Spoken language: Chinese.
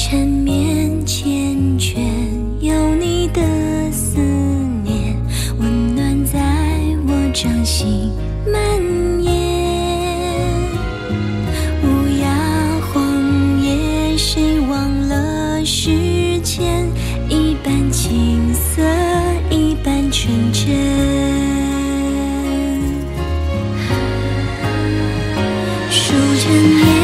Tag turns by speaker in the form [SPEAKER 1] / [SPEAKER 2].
[SPEAKER 1] 缠绵缱绻，有你的思念，温暖在我掌心蔓延。乌鸦荒野，谁忘了时间？一半青涩，一半纯真。数着年